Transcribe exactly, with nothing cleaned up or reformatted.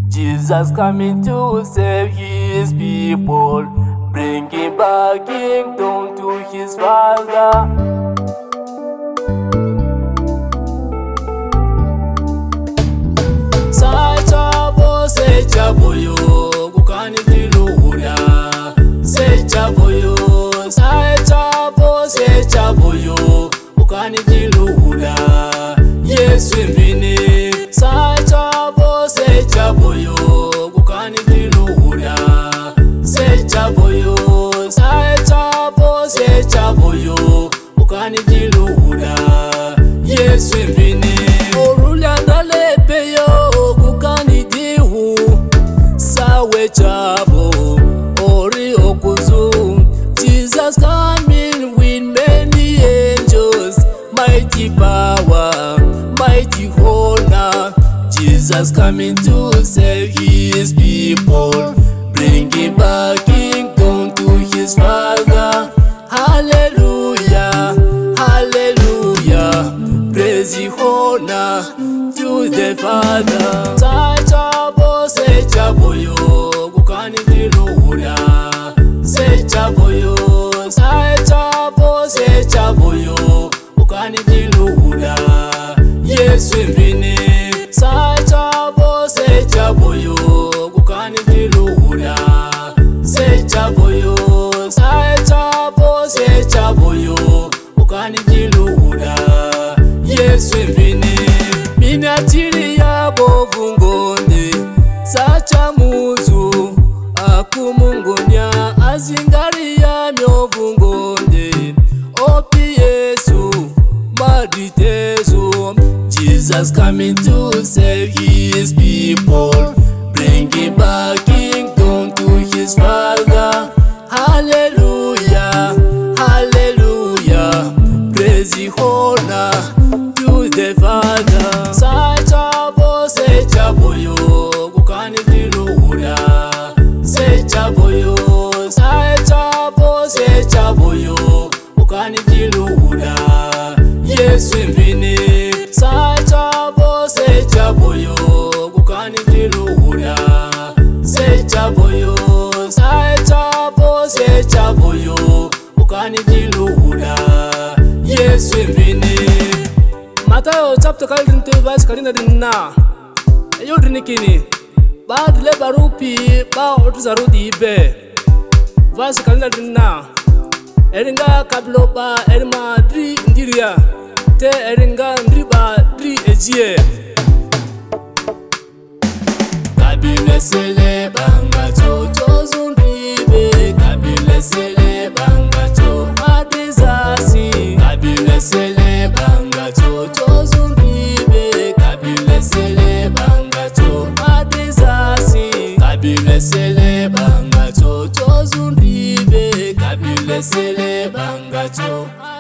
Jesus coming to save his people, bringing back kingdom to his Father. Sachabo, sechaboyo, kukani diluhuda. Sechaboyo, sachabo, sechaboyo, kukani diluhuda. Yesu mbini, sachabo, sechaboyo, kukani diluhuda. Sechaboyo, sachabo, sechaboyo, kukani diluhuda. Yesu mbini, orulanda lebeyo, kukani dihu. Sawe chabo, ori okuzu. Jesus coming with many angels, mighty power, mighty honor. Jesus coming to save his people, bringing back kingdom to his Father. Hallelujah, hallelujah, praise the honor to the Father. Sachabo, sechaboyo, kukani diluhuda. Sechaboyo, sachabo, sechaboyo, kukani diluhuda. Yesu mbini, sachabo, sechaboyo, kukani diluhuda. Sechaboyo, sachabo, sechaboyo, kukani diluhuda. Yesu mbini, minatiri yabo vungonde. Sacha muzu akumungonya, azingari ya myovungonde. Opi Yesu maditezo. Jesus coming to save his people, bringing back kingdom to his Father. Hallelujah, hallelujah, praise the honor to the Father. Sachabo, sechaboyo, kukani diluhuda. Sechaboyo, sachabo, sechaboyo, kukani diluhuda. Yesu mbini, sachabo, sechaboyo, kukani diluhuda. Sechaboyo, sachabo, sechaboyo, kukani diluhuda. Yesu mbini. Matthew chapter kalinte verse kalina dinna. Ayo dinikini. Bad le barupi ba otuzarudi be. Verse kalina dinna. Eringa kablo ba erima dri ndiria. Te eringa ndriba dri ejie. Kabile sele banga cho chozu ndribe. Kabile sele banga cho adizasi. Kabile sele banga cho chozu ndribe. Kabile sele banga cho adizasi. Kabile sele banga cho chozu ndribe. Kabile sele banga cho